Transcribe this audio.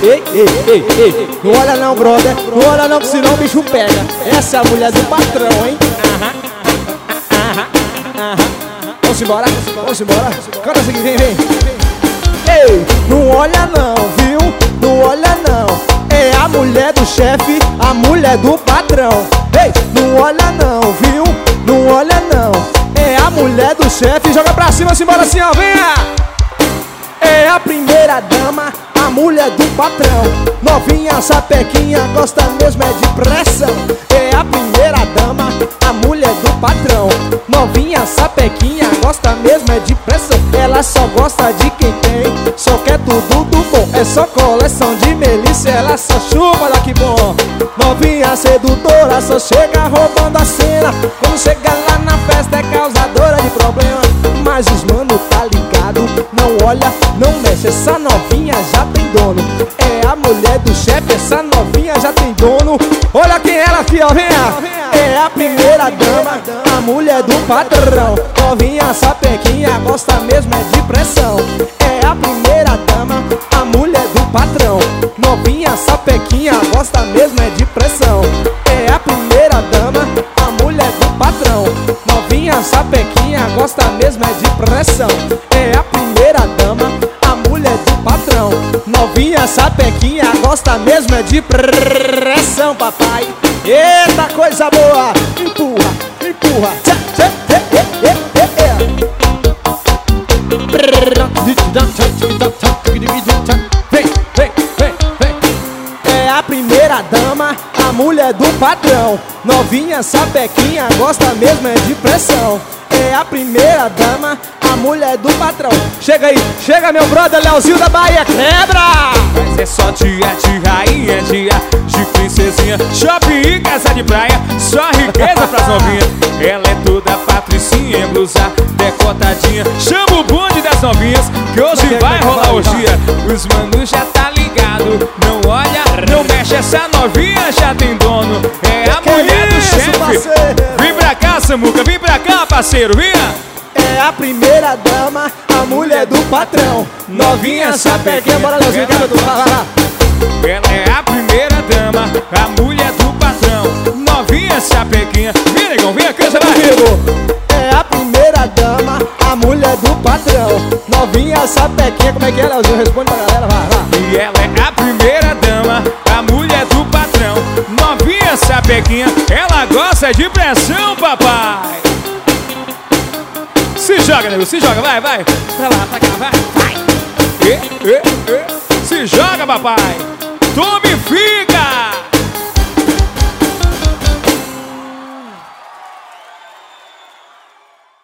Ei, ei, ei, ei, não olha não, brother, não olha não que senão o bicho pega. Essa é a mulher do patrão, hein? Vamos embora, vamos embora. Canta assim, vem, vem. Ei, não olha não, viu? Não olha não. É a mulher do chefe, a mulher do patrão. Ei, não olha não, viu? Não olha não. É a mulher do chefe. Joga pra cima, simbora assim, ó, venha! É a primeira dama, a mulher do patrão. Novinha, sapequinha, gosta mesmo é de pressão. É a primeira dama, a mulher do patrão. Novinha, sapequinha, gosta mesmo é de pressão. Ela só gosta de quem tem, só quer tudo do bom. É só coleção de melícia, ela só chupa, olha que bom. Novinha sedutora, só chega roubando a cena. Quando chega lá na festa é causadora de problema. Mas os mano tá ligado, não olha, não mexe. Essa novinha já tem dono. É a mulher do chefe, essa novinha já tem dono. Olha quem ela aqui, ó, venha. É a primeira dama, a mulher do patrão. Novinha, sapequinha, gosta mesmo é de pressão. É a primeira dama, a mulher do patrão. Novinha, sapequinha, gosta mesmo é de pressão. É a primeira dama, a mulher do patrão. Novinha, sapequinha, gosta mesmo é de pressão. É a primeira dama, a mulher do patrão. Novinha, sapequinha, gosta mesmo é de pressão, papai. Eita, coisa boa! Empurra, empurra. Vem, vem, vem, vem. É a primeira dama, a mulher do patrão. Novinha, sapequinha, gosta mesmo é de pressão. É a primeira dama, a mulher do patrão. Chega aí, chega meu brother Leozinho da Bahia, quebra! Mas é só dia de rainha, dia de princesinha, shopping e casa de praia, só riqueza pras novinhas. Ela é toda patricinha, blusa decotadinha. Chama o bonde das novinhas, que hoje vai rolar o dia. Os manos já tá ligado, não olha, não mexe. Essa novinha já tem dono. É a mulher do chefe. Vem pra cá, Samuca, vem pra cá, parceiro, vinha. É a primeira dama, a mulher do patrão. Novinha, sapequinha, bora Leozinho, quebra do lá. Ela é a primeira dama, a mulher do patrão. Novinha, sapequinha, vem negão, vem aqui, comigo. É a primeira dama, a mulher do patrão. Novinha, sapequinha, como é que é, Leozinho? Responde pra galera, vai, vai. E ela é a primeira dama, a mulher do patrão. Novinha, sapequinha, ela gosta de pressão, papai. Se joga, nego, se joga, vai, vai. Pra lá, pra cá, vai, vai. Se joga, papai. Tome